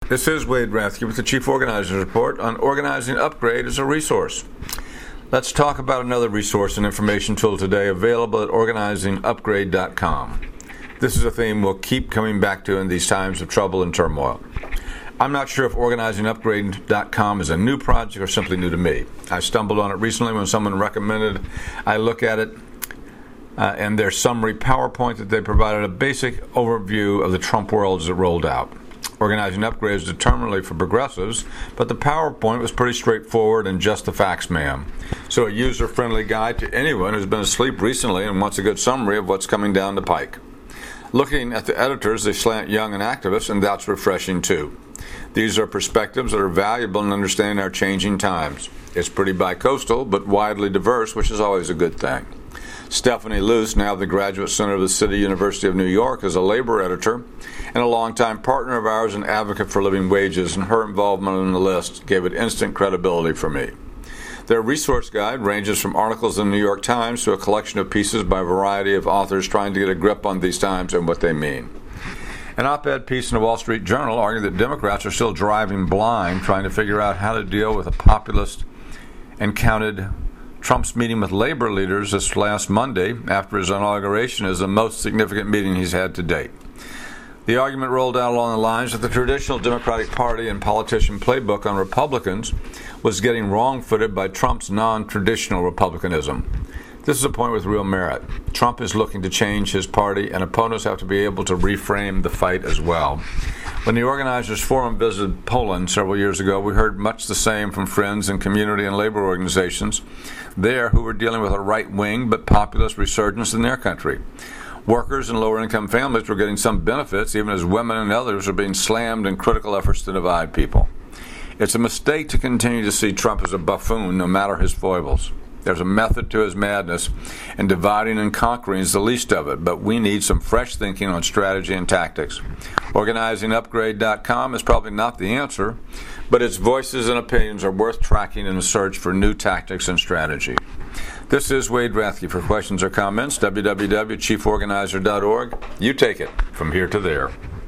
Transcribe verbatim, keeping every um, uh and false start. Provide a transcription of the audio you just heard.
This is Wade Rathke with the Chief Organizer's Report on Organizing Upgrade as a Resource. Let's talk about another resource and information tool today available at organizing upgrade dot com. This is a theme we'll keep coming back to in these times of trouble and turmoil. I'm not sure if organizing upgrade dot com is a new project or simply new to me. I stumbled on it recently when someone recommended I look at it uh, and their summary PowerPoint that they provided a basic overview of the Trump world as it rolled out. Organizing Upgrade is determinedly for progressives, but the PowerPoint was pretty straightforward and just the facts, ma'am. So a user-friendly guide to anyone who's been asleep recently and wants a good summary of what's coming down the pike. Looking at the editors, they slant young and activists, and that's refreshing too. These are perspectives that are valuable in understanding our changing times. It's pretty bi-coastal, but widely diverse, which is always a good thing. Stephanie Luce, now the Graduate Center of the City University of New York, is a labor editor and a longtime partner of ours and advocate for living wages, and her involvement in the list gave it instant credibility for me. Their resource guide ranges from articles in the New York Times to a collection of pieces by a variety of authors trying to get a grip on these times and what they mean. An op-ed piece in the Wall Street Journal argued that Democrats are still driving blind, trying to figure out how to deal with a populist, and counted Trump's meeting with labor leaders this last Monday after his inauguration as the most significant meeting he's had to date. The argument rolled out along the lines that the traditional Democratic Party and politician playbook on Republicans was getting wrong-footed by Trump's non-traditional Republicanism. This is a point with real merit. Trump is looking to change his party, and opponents have to be able to reframe the fight as well. When the Organizers Forum visited Poland several years ago, we heard much the same from friends in community and labor organizations there who were dealing with a right-wing but populist resurgence in their country. Workers and lower-income families were getting some benefits, even as women and others are being slammed in critical efforts to divide people. It's a mistake to continue to see Trump as a buffoon, no matter his foibles. There's a method to his madness, and dividing and conquering is the least of it, but we need some fresh thinking on strategy and tactics. organizing upgrade dot com is probably not the answer, but its voices and opinions are worth tracking in the search for new tactics and strategy. This is Wade Rathke. For questions or comments, w w w dot chief organizer dot org. You take it from here to there.